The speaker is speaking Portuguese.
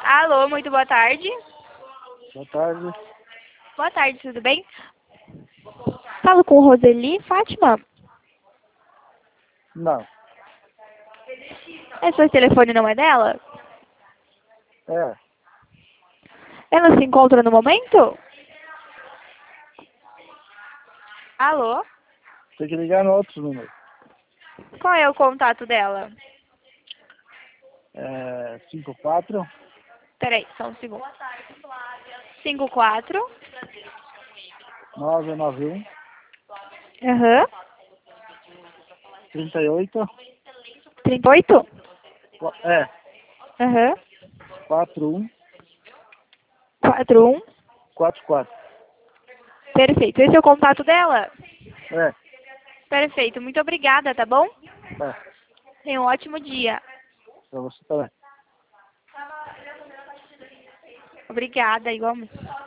Alô, muito boa tarde. Boa tarde. Boa tarde, tudo bem? Falo com Roseli Fátima. Não. Esse telefone não é dela? É. Ela se encontra no momento? Alô? Tem que ligar no outro número. Qual é o contato dela? 54 Peraí, só um segundo. 54. 991 Aham. 38 38? é Aham. 41 41. 44. Perfeito. Esse é o contato dela? É. Perfeito. Muito obrigada, tá bom? É. Tenha um ótimo dia. Pra você também. Obrigada, igualmente.